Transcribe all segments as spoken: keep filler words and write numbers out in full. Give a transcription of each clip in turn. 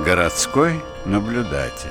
Городской наблюдатель.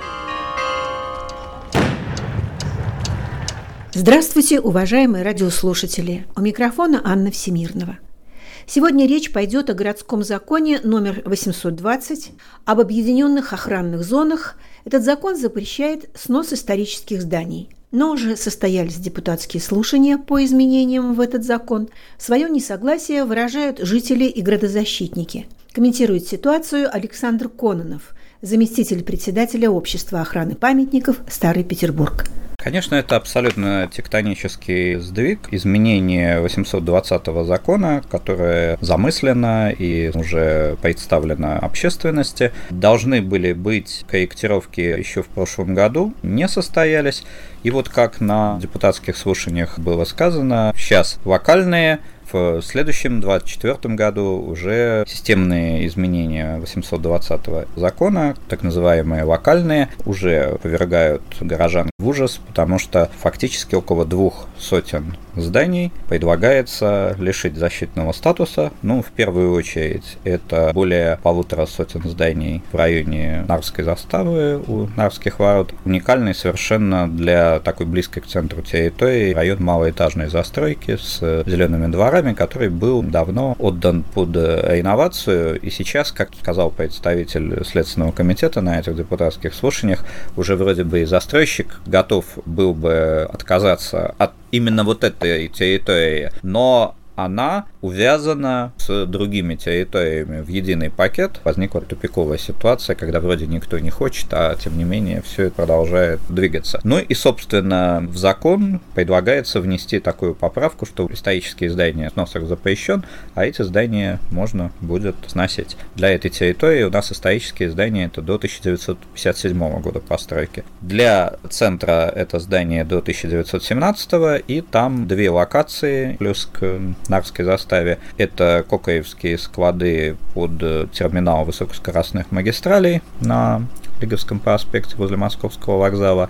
Здравствуйте, уважаемые радиослушатели! У микрофона Анна Всемирнова. Сегодня речь пойдет о городском законе номер восемьсот двадцать об объединенных охранных зонах. Этот закон запрещает снос исторических зданий. Но уже состоялись депутатские слушания по изменениям в этот закон. Свое несогласие выражают жители и градозащитники. Комментирует ситуацию Александр Кононов, заместитель председателя Общества охраны памятников «Старый Петербург». Конечно, это абсолютно тектонический сдвиг, изменение восемьсот двадцатого закона, которое замыслено и уже представлено общественности. Должны были быть корректировки еще в прошлом году, не состоялись. И вот как на депутатских слушаниях было сказано, сейчас локальные, в следующем, двадцать четвёртом году, уже системные изменения восемьсот двадцатого закона, так называемые локальные, уже повергают горожан в ужас, потому что фактически около двух сотен зданий предлагается лишить защитного статуса. Ну, в первую очередь, это более полутора сотен зданий в районе Нарвской заставы у Нарвских ворот. Уникальный совершенно для такой близкой к центру территории район малоэтажной застройки с зелеными дворами, который был давно отдан под реновацию. И сейчас, как сказал представитель Следственного комитета на этих депутатских слушаниях, уже вроде бы и застройщик готов был бы отказаться от именно вот этой территории, но она увязана с другими территориями в единый пакет. Возникла тупиковая ситуация, когда вроде никто не хочет, а тем не менее все это продолжает двигаться. Ну и, собственно, в закон предлагается внести такую поправку, что исторические здания сносок запрещен, а эти здания можно будет сносить. Для этой территории у нас исторические здания это до тысяча девятьсот пятьдесят седьмого года постройки. Для центра это здание до тысяча девятьсот семнадцатого, и там две локации, плюс к Нарвской заставе. Это Кокоевские склады под терминал высокоскоростных магистралей на Лиговском проспекте возле Московского вокзала.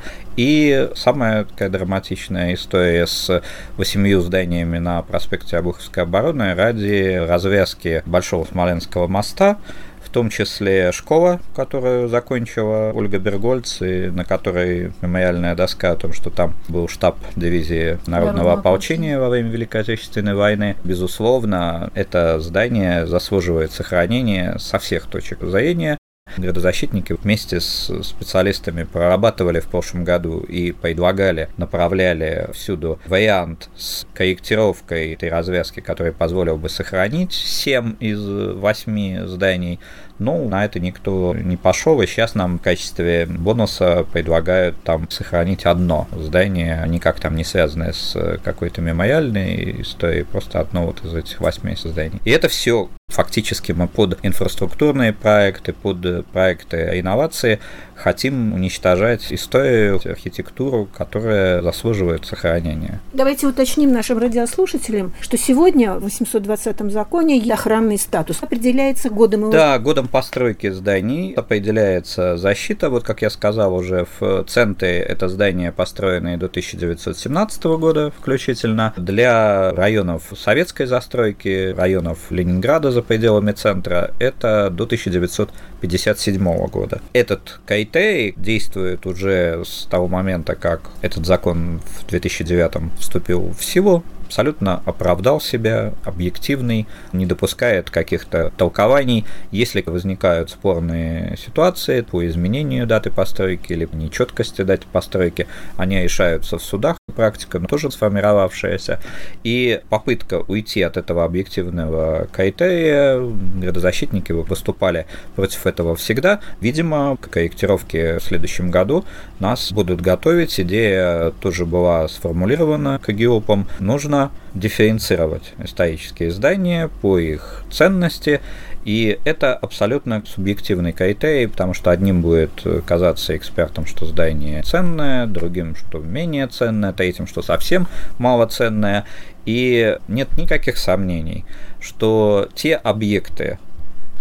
И самая такая драматичная история с восемью зданиями на проспекте Обуховской обороны ради развязки Большого Смоленского моста, в том числе школа, которую закончила Ольга Бергольц, и на которой мемориальная доска о том, что там был штаб дивизии народного ополчения во время Великой Отечественной войны. Безусловно, это здание заслуживает сохранения со всех точек зрения. Градозащитники вместе с специалистами прорабатывали в прошлом году и предлагали, направляли всюду вариант с корректировкой этой развязки, который позволил бы сохранить семь из восьми зданий. Но на это никто не пошел, и сейчас нам в качестве бонуса предлагают там сохранить одно здание, никак там не связанное с какой-то мемориальной историей, просто одно вот из этих восьми зданий. И это все фактически мы под инфраструктурные проекты, под проекты инновации хотим уничтожать историю, архитектуру, которая заслуживает сохранения. Давайте уточним нашим радиослушателям, что сегодня в восемьсот двадцатом законе охранный статус определяется годом его... Да, годом постройки зданий определяется защита. Вот, как я сказал, уже в центре это здания, построенные до тысяча девятьсот семнадцатого года включительно. Для районов советской застройки, районов Ленинграда за пределами центра, это до тысяча девятьсот пятьдесят седьмого года. Этот критерий действует уже с того момента, как этот закон в две тысячи девятом вступил в силу. Абсолютно оправдал себя, объективный, не допускает каких-то толкований. Если возникают спорные ситуации по изменению даты постройки или нечеткости даты постройки, они решаются в судах. Практика тоже сформировавшаяся. И попытка уйти от этого объективного критерия, градозащитники выступали против этого всегда. Видимо, к корректировке в следующем году нас будут готовить. Идея тоже была сформулирована КГИОПом. Нужно дифференцировать исторические здания по их ценности, и это абсолютно субъективный критерий, потому что одним будет казаться экспертам, что здание ценное, другим, что менее ценное, третьим, что совсем малоценное, и нет никаких сомнений, что те объекты,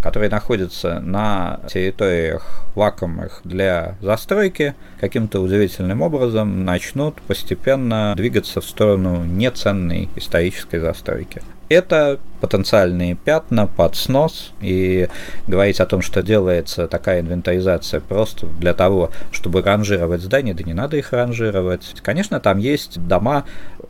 которые находятся на территориях лакомых для застройки, каким-то удивительным образом начнут постепенно двигаться в сторону неценной исторической застройки. Это потенциальные пятна под снос, и говорить о том, что делается такая инвентаризация просто для того, чтобы ранжировать здания, да не надо их ранжировать. Конечно, там есть дома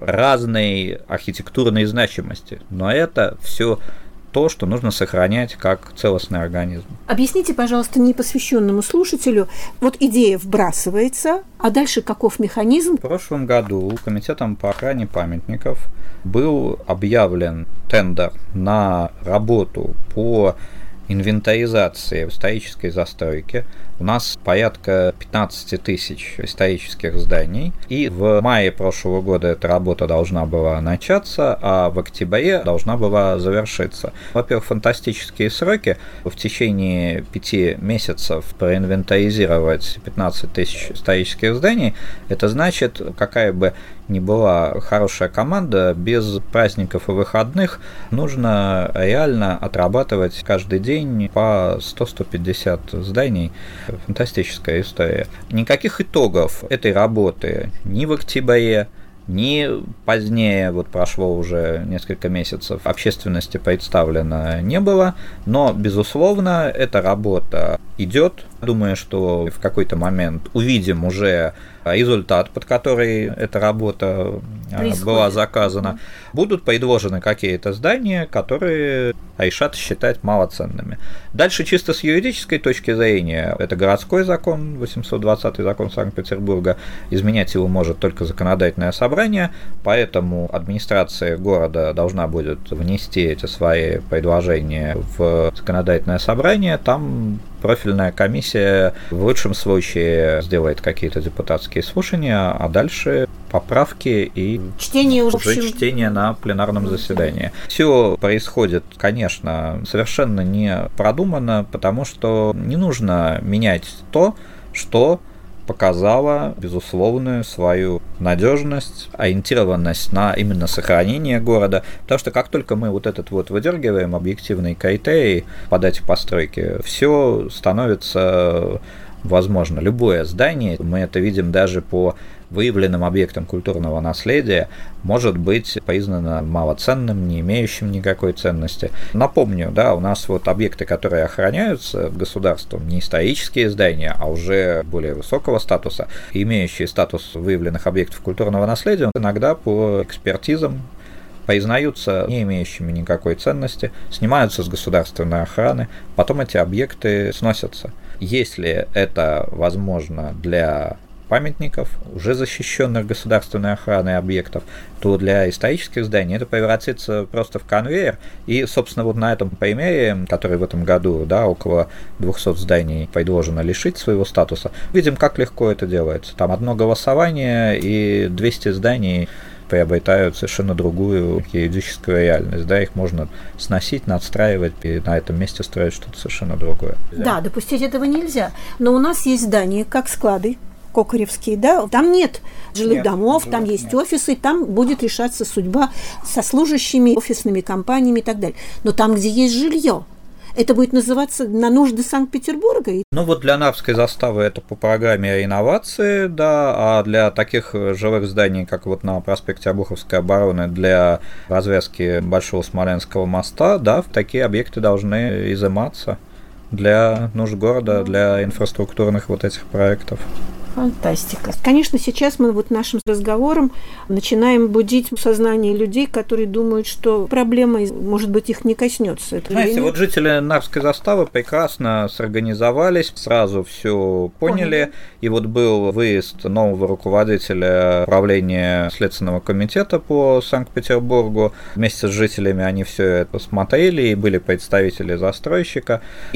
разной архитектурной значимости, но это все то, что нужно сохранять как целостный организм. Объясните, пожалуйста, непосвященному слушателю, вот идея вбрасывается, а дальше каков механизм? В прошлом году Комитетом по охране памятников был объявлен тендер на работу по инвентаризации исторической застройки. У нас порядка пятнадцать тысяч исторических зданий, и в мае прошлого года эта работа должна была начаться, а в октябре должна была завершиться. Во-первых, фантастические сроки. В течение пяти месяцев проинвентаризировать пятнадцать тысяч исторических зданий, это значит, какая бы ни была хорошая команда, без праздников и выходных нужно реально отрабатывать каждый день по сто - сто пятьдесят зданий. Фантастическая история. Никаких итогов этой работы ни в октябре, ни позднее, вот прошло уже несколько месяцев, общественности представлено не было, но, безусловно, эта работа идет. Думаю, что в какой-то момент увидим уже результат, под который эта работа Происходит. была заказана. Будут предложены какие-то здания, которые решат считать малоценными. Дальше чисто с юридической точки зрения, это городской закон, восемьсот двадцатый закон Санкт-Петербурга, изменять его может только законодательное собрание, поэтому администрация города должна будет внести эти свои предложения в законодательное собрание, там профильная комиссия в лучшем случае сделает какие-то депутатские слушания, а дальше поправки и чтение, уже общем... чтение на пленарном заседании. Все происходит, конечно, совершенно не продуманно, потому что не нужно менять то, что показала безусловную свою надежность, ориентированность на именно сохранение города, потому что как только мы вот этот вот выдергиваем объективный критерий по дате постройки, все становится возможно. Любое здание, мы это видим даже по выявленным объектам культурного наследия, может быть признано малоценным, не имеющим никакой ценности. Напомню, да, у нас вот объекты, которые охраняются государством, не исторические здания, а уже более высокого статуса, имеющие статус выявленных объектов культурного наследия, иногда по экспертизам признаются не имеющими никакой ценности, снимаются с государственной охраны, потом эти объекты сносятся. Если это возможно для памятников, уже защищенных государственной охраной объектов, то для исторических зданий это превратится просто в конвейер. И, собственно, вот на этом примере, который в этом году, да, около двухсот зданий предложено лишить своего статуса, видим, как легко это делается. Там одно голосование, и двести зданий приобретают совершенно другую юридическую реальность. Да, их можно сносить, надстраивать и на этом месте строить что-то совершенно другое. Да, допустить этого нельзя. Но у нас есть здания, как склады, Кокоревские, да, там нет жилых нет, домов, там нет. есть офисы, там будет решаться судьба со служащими, офисными компаниями и так далее. Но там, где есть жилье, это будет называться на нужды Санкт-Петербурга? Ну вот для Нарвской заставы это по программе реновации, да, а для таких жилых зданий, как вот на проспекте Обуховской обороны, для развязки Большого Смоленского моста, да, такие объекты должны изыматься для нужд города, для инфраструктурных вот этих проектов. Фантастика. Конечно, сейчас мы вот нашим разговором начинаем будить сознание людей, которые думают, что проблема, может быть, их не коснется. Это Знаете, вот жители Нарвской заставы прекрасно сорганизовались, сразу все поняли, Поняли. И вот был выезд нового руководителя управления Следственного комитета по Санкт-Петербургу. Вместе с жителями они все это смотрели, и были представители застройщика.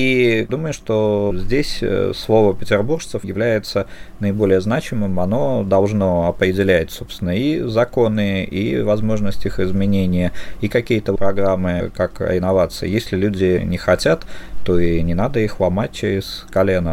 И думаю, что здесь слово петербуржцев является наиболее значимым, оно должно определять, собственно, и законы, и возможность их изменения, и какие-то программы, как реновация. Если люди не хотят, то и не надо их ломать через колено.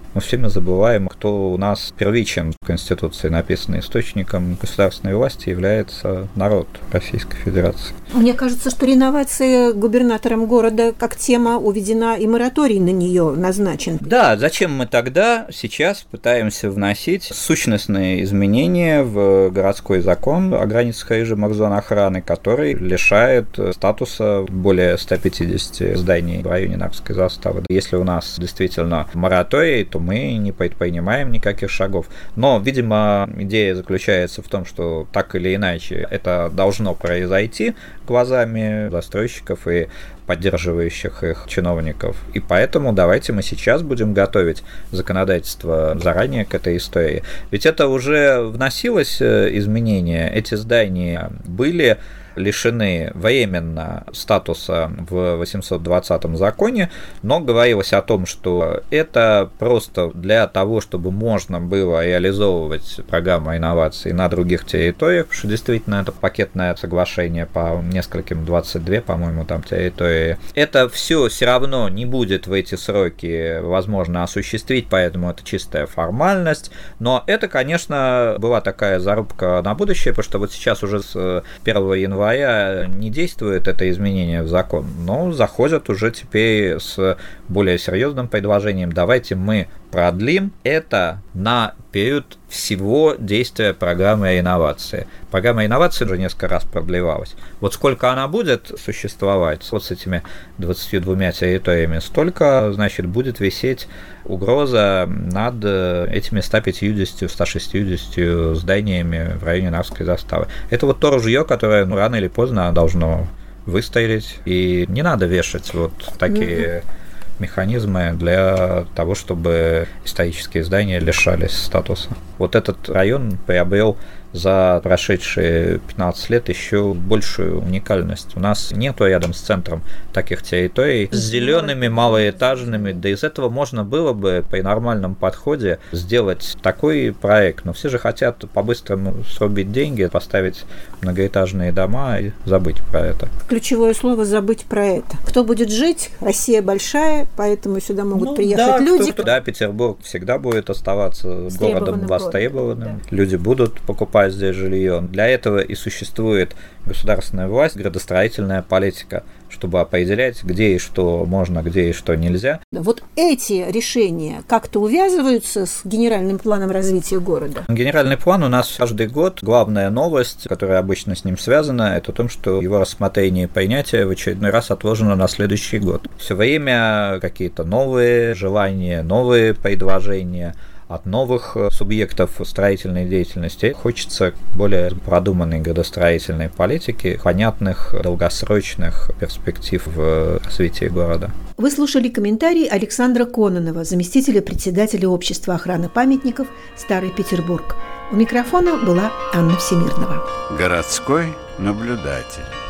Мы все время забываем, кто у нас первичен в Конституции написано источником государственной власти является народ Российской Федерации. Мне кажется, что реновация губернатором города как тема уведена, и мораторий на нее назначен. Да, зачем мы тогда сейчас пытаемся вносить сущностные изменения в городской закон о границах и режимах зон охраны, который лишает статуса более ста пятидесяти зданий в районе Нарвской заставы. Если у нас действительно мораторий, то мы не предпринимаем никаких шагов. Но, видимо, идея заключается в том, что так или иначе это должно произойти глазами застройщиков и поддерживающих их чиновников. И поэтому давайте мы сейчас будем готовить законодательство заранее к этой истории. Ведь это уже вносилось изменение. Эти здания были лишены временно статуса в восемьсот двадцатом законе, но говорилось о том, что это просто для того, чтобы можно было реализовывать программу инноваций на других территориях, потому что действительно это пакетное соглашение по нескольким, двадцать две, по-моему, там территории. Это все все равно не будет в эти сроки возможно осуществить, поэтому это чистая формальность, но это, конечно, была такая зарубка на будущее, потому что вот сейчас уже с первого января не действует это изменение в закон, но заходят уже теперь с более серьезным предложением. Давайте мы продлим это на период всего действия программы реновации. Программа реновации уже несколько раз продлевалась. Вот сколько она будет существовать, вот с этими двадцатью двумя территориями, столько, значит, будет висеть угроза над этими ста пятьюдесятью - ста шестьюдесятью зданиями в районе Нарвской заставы. Это вот то ружье, которое ну, рано или поздно должно выстрелить, и не надо вешать вот такие механизмы для того, чтобы исторические здания лишались статуса. Вот этот район приобрел за прошедшие пятнадцать лет еще большую уникальность. У нас нету рядом с центром таких территорий с зелеными малоэтажными, да из этого можно было бы при нормальном подходе сделать такой проект. Но все же хотят по-быстрому срубить деньги, поставить многоэтажные дома и забыть про это. Ключевое слово «забыть про это». Кто будет жить? Россия большая, поэтому сюда могут ну, приехать да, люди. Кто-то, да, Петербург всегда будет оставаться городом востребованным. Да. Люди будут покупать здесь жилье. Для этого и существует государственная власть, градостроительная политика, чтобы определять, где и что можно, где и что нельзя. Вот эти решения как-то увязываются с генеральным планом развития города? Генеральный план у нас каждый год. Главная новость, которая обычно с ним связана, это то, что его рассмотрение и принятие в очередной раз отложено на следующий год. Все время какие-то новые желания, новые предложения от новых субъектов строительной деятельности. Хочется более продуманной градостроительной политики, понятных долгосрочных перспектив в развитии города. Вы слушали комментарий Александра Кононова, заместителя председателя Общества охраны памятников «Старый Петербург». У микрофона была Анна Всемирнова. Городской наблюдатель.